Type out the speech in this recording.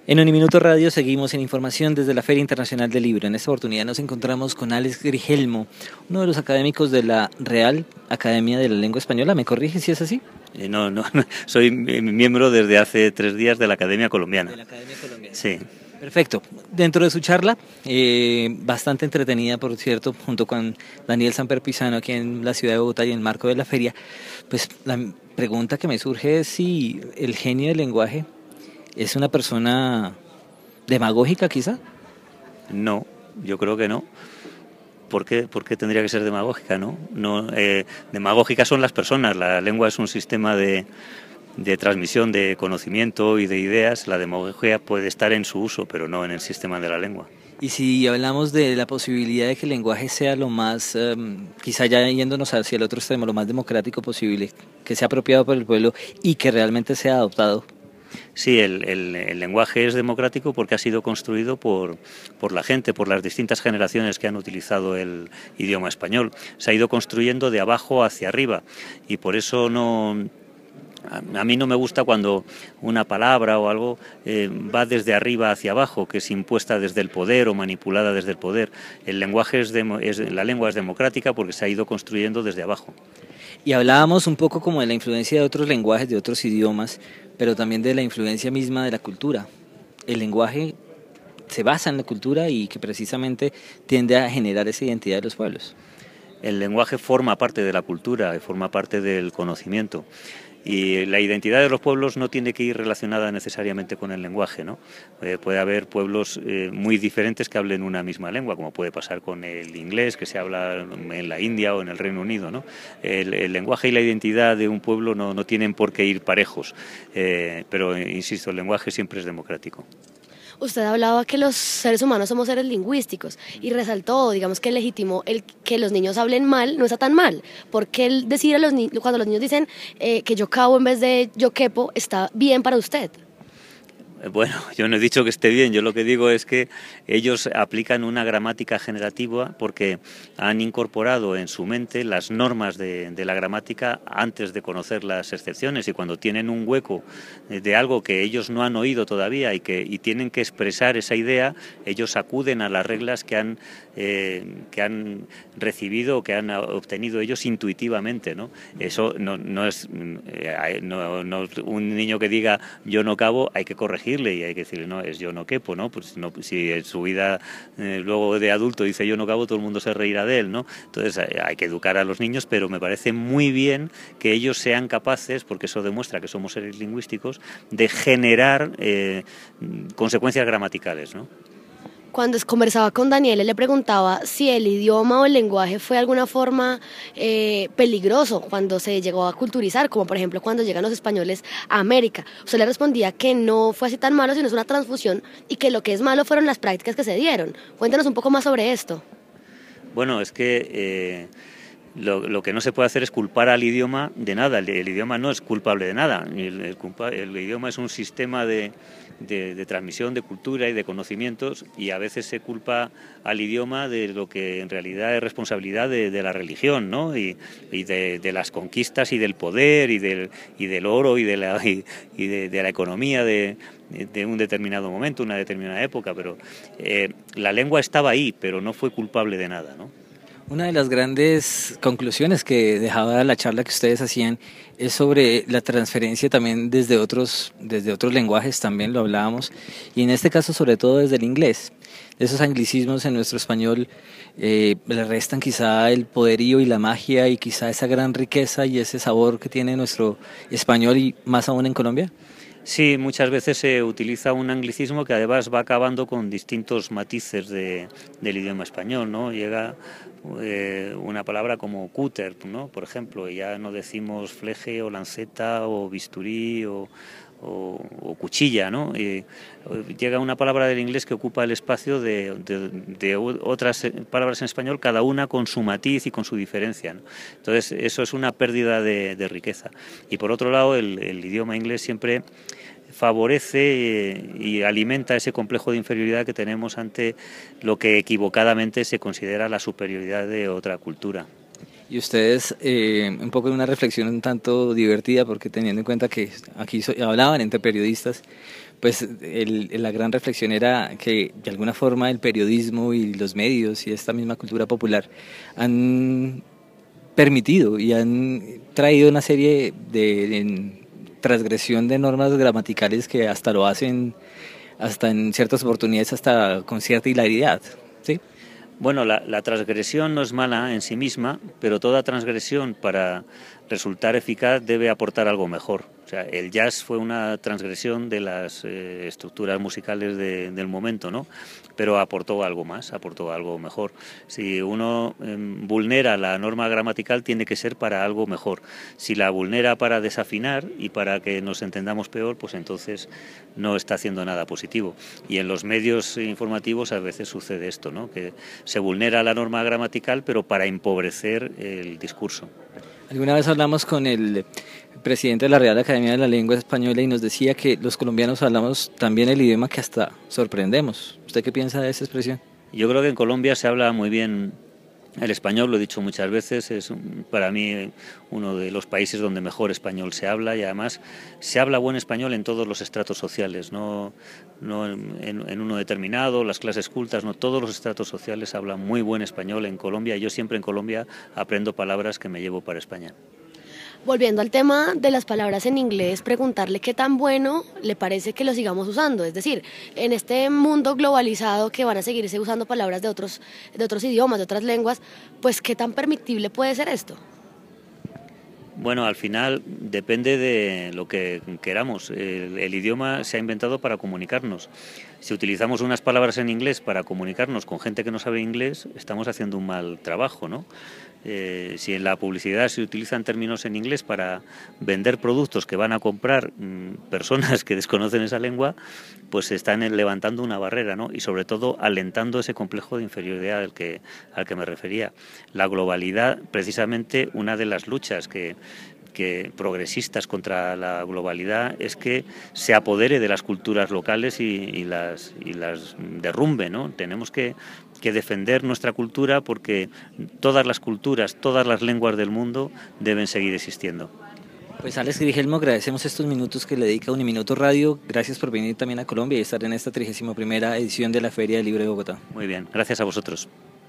En Uniminuto Radio seguimos en información desde la Feria Internacional del Libro. En esta oportunidad nos encontramos con Alex Grigelmo, uno de los académicos de la Real Academia de la Lengua Española. ¿Me corrige si es así? No, soy miembro desde hace 3 días de la Academia Colombiana. De la Academia Colombiana. Sí. Perfecto. Dentro de su charla, bastante entretenida, por cierto, junto con Daniel Samper Pizano aquí en la ciudad de Bogotá y en el marco de la feria, pues la pregunta que me surge es si el genio del lenguaje es una persona demagógica, quizá. No, yo creo que no. ¿Por qué tendría que ser demagógica? Demagógicas son las personas. La lengua es un sistema de transmisión de conocimiento y de ideas. La demagogia puede estar en su uso, pero no en el sistema de la lengua. Y si hablamos de la posibilidad de que el lenguaje sea lo más, quizá ya yéndonos hacia el otro extremo, lo más democrático posible, que sea apropiado por el pueblo y que realmente sea adoptado. Sí, el lenguaje es democrático porque ha sido construido por la gente, por las distintas generaciones que han utilizado el idioma español. Se ha ido construyendo de abajo hacia arriba y por eso a mí no me gusta cuando una palabra o algo va desde arriba hacia abajo, que es impuesta desde el poder o manipulada desde el poder. El lenguaje la lengua es democrática porque se ha ido construyendo desde abajo. Y hablábamos un poco como de la influencia de otros lenguajes, de otros idiomas, pero también de la influencia misma de la cultura. El lenguaje se basa en la cultura y que precisamente tiende a generar esa identidad de los pueblos. El lenguaje forma parte de la cultura, forma parte del conocimiento. Y la identidad de los pueblos no tiene que ir relacionada necesariamente con el lenguaje, ¿no? Puede haber pueblos muy diferentes que hablen una misma lengua, como puede pasar con el inglés que se habla en la India o en el Reino Unido, ¿no? El lenguaje y la identidad de un pueblo no tienen por qué ir parejos, pero insisto, el lenguaje siempre es democrático. Usted hablaba que los seres humanos somos seres lingüísticos y resaltó, digamos, que legitimó el que los niños hablen mal, no está tan mal. Porque el decir a los niños, cuando los niños dicen que yo cabo en vez de yo quepo, está bien para usted? Bueno, yo no he dicho que esté bien, yo lo que digo es que ellos aplican una gramática generativa porque han incorporado en su mente las normas de la gramática antes de conocer las excepciones, y cuando tienen un hueco de algo que ellos no han oído todavía y tienen que expresar esa idea, ellos acuden a las reglas que han recibido o que han obtenido ellos intuitivamente, ¿no? Eso no es un niño que diga yo no cabo, hay que corregir y hay que decirle, no, es yo no quepo, ¿no? Pues no, si en su vida luego de adulto dice yo no cabo, todo el mundo se reirá de él, ¿no? Entonces hay que educar a los niños, pero me parece muy bien que ellos sean capaces, porque eso demuestra que somos seres lingüísticos, de generar consecuencias gramaticales, ¿no? Cuando conversaba con Daniel, él le preguntaba si el idioma o el lenguaje fue de alguna forma peligroso cuando se llegó a culturizar, como por ejemplo cuando llegan los españoles a América. Usted le respondía que no fue así tan malo, sino es una transfusión, y que lo que es malo fueron las prácticas que se dieron. Cuéntanos un poco más sobre esto. Bueno, es que lo que no se puede hacer es culpar al idioma de nada. El idioma no es culpable de nada. El idioma es un sistema de transmisión de cultura y de conocimientos, y a veces se culpa al idioma de lo que en realidad es responsabilidad de la religión, ¿no? y de las conquistas y del poder y del oro y de la economía de un determinado momento, una determinada época, pero la lengua estaba ahí, pero no fue culpable de nada, ¿no? Una de las grandes conclusiones que dejaba la charla que ustedes hacían es sobre la transferencia también desde otros lenguajes, también lo hablábamos, y en este caso sobre todo desde el inglés. Esos anglicismos en nuestro español le restan quizá el poderío y la magia y quizá esa gran riqueza y ese sabor que tiene nuestro español, y más aún en Colombia. Sí, muchas veces se utiliza un anglicismo que además va acabando con distintos matices del idioma español, ¿no? Llega una palabra como cúter, ¿no? Por ejemplo, y ya no decimos fleje o lanceta o bisturí o cuchilla, ¿no? Llega una palabra del inglés que ocupa el espacio de otras palabras en español, cada una con su matiz y con su diferencia, ¿no? Entonces eso es una pérdida de riqueza. Y por otro lado, el idioma inglés siempre favorece y alimenta ese complejo de inferioridad que tenemos ante lo que equivocadamente se considera la superioridad de otra cultura. Y ustedes, un poco de una reflexión un tanto divertida, porque teniendo en cuenta que aquí hablaban entre periodistas, pues la gran reflexión era que de alguna forma el periodismo y los medios y esta misma cultura popular han permitido y han traído una serie de transgresión de normas gramaticales que hasta lo hacen, hasta en ciertas oportunidades, hasta con cierta hilaridad, ¿sí? Bueno, la transgresión no es mala en sí misma, pero toda transgresión para resultar eficaz debe aportar algo mejor. O sea, el jazz fue una transgresión de las estructuras musicales del momento, ¿no? Pero aportó algo más, aportó algo mejor. Si uno vulnera la norma gramatical, tiene que ser para algo mejor. Si la vulnera para desafinar y para que nos entendamos peor, pues entonces no está haciendo nada positivo. Y en los medios informativos a veces sucede esto, ¿no? Que se vulnera la norma gramatical, pero para empobrecer el discurso. Alguna vez hablamos con el presidente de la Real Academia de la Lengua Española y nos decía que los colombianos hablamos también el idioma que hasta sorprendemos. ¿Usted qué piensa de esa expresión? Yo creo que en Colombia se habla muy bien el español, lo he dicho muchas veces, es para mí uno de los países donde mejor español se habla y además se habla buen español en todos los estratos sociales, no en uno determinado, las clases cultas, no, todos los estratos sociales hablan muy buen español en Colombia y yo siempre en Colombia aprendo palabras que me llevo para España. Volviendo al tema de las palabras en inglés, preguntarle qué tan bueno le parece que lo sigamos usando. Es decir, en este mundo globalizado que van a seguirse usando palabras de otros idiomas, de otras lenguas, pues qué tan permitible puede ser esto. Bueno, al final depende de lo que queramos. El idioma se ha inventado para comunicarnos. Si utilizamos unas palabras en inglés para comunicarnos con gente que no sabe inglés, estamos haciendo un mal trabajo, ¿no? Si en la publicidad se utilizan términos en inglés para vender productos que van a comprar personas que desconocen esa lengua, pues se están levantando una barrera, ¿no? Y sobre todo alentando ese complejo de inferioridad al que me refería. La globalidad, precisamente una de las luchas que progresistas contra la globalidad es que se apodere de las culturas locales y las derrumbe, ¿no? Tenemos que defender nuestra cultura porque todas las culturas, todas las lenguas del mundo deben seguir existiendo. Pues Alex Grigelmo, agradecemos estos minutos que le dedica Uniminuto Radio. Gracias por venir también a Colombia y estar en esta 31ª edición de la Feria del Libro de Bogotá. Muy bien, gracias a vosotros.